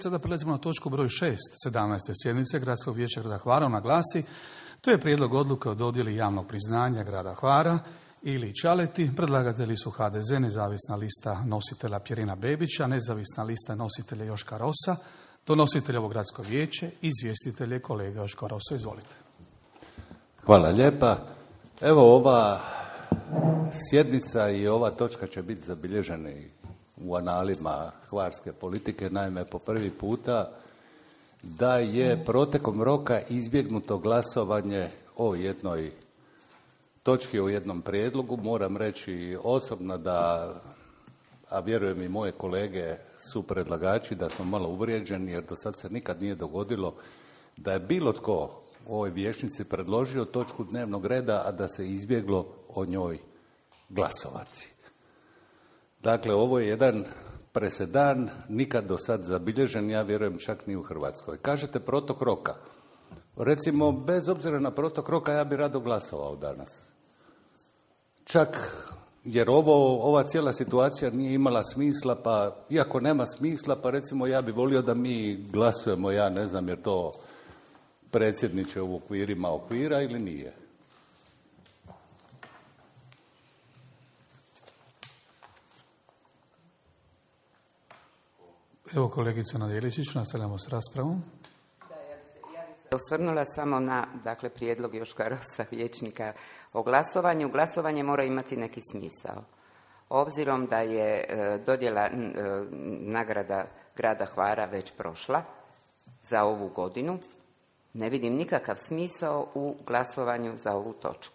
Sada prelazimo na točku broj 6, 17. sjednice Gradskog vijeća grada Hvara. Ona glasi: to je prijedlog odluke o dodjeli javnog priznanja grada Hvara ili Čaleti. Predlagatelji su HDZ, nezavisna lista nositelja Pjerina Bebića, nezavisna lista nositelja Joška Rosa, donositelj ovo gradsko vijeće, izvjestitelj je kolega Joško Rosa. Izvolite. Hvala lijepa. Evo, ova sjednica i ova točka će biti zabilježeni u analima hvarske politike. Naime, po prvi puta da je protekom roka izbjegnuto glasovanje o jednoj točki, o jednom prijedlogu. Moram reći osobno da, a vjerujem i moje kolege su predlagači, da smo malo uvrijeđeni, jer do sad se nikad nije dogodilo da je bilo tko u ovoj vijećnici predložio točku dnevnog reda, a da se izbjeglo o njoj glasovati. Dakle, ovo je jedan presedan, nikad do sad zabilježen, ja vjerujem čak ni u Hrvatskoj. Kažete protok roka. Recimo, bez obzira na protok roka, ja bi rado glasovao danas. Čak jer ova cijela situacija nije imala smisla, pa iako nema smisla, pa recimo ja bi volio da mi glasujemo, ja ne znam jer to predsjedniče u okvirima okvira ili nije. Evo kolegica Nadjeličić, nastavljamo s raspravom. Ja bi se osvrnula samo na prijedlog Joška Rosa, vijećnika o glasovanju. Glasovanje mora imati neki smisao. Obzirom da je dodjela nagrada grada Hvara već prošla za ovu godinu, ne vidim nikakav smisao u glasovanju za ovu točku.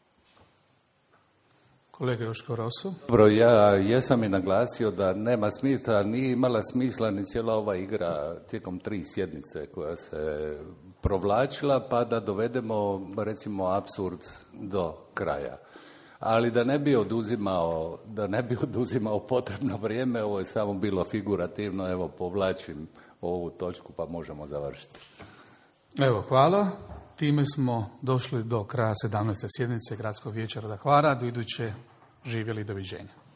Kolega Joško Rosu. Dobro, ja jesam i naglasio da nema smisla, nije imala smisla ni cijela ova igra tijekom 3 sjednice koja se provlačila, pa da dovedemo recimo apsurd do kraja. Ali da ne bi oduzimao potrebno vrijeme, ovo je samo bilo figurativno, evo povlačim ovu točku pa možemo završiti. Evo, hvala. Time smo došli do kraja 17. sjednice Gradskog vijeća grada Hvara. Do iduće, živjeli, doviđenja.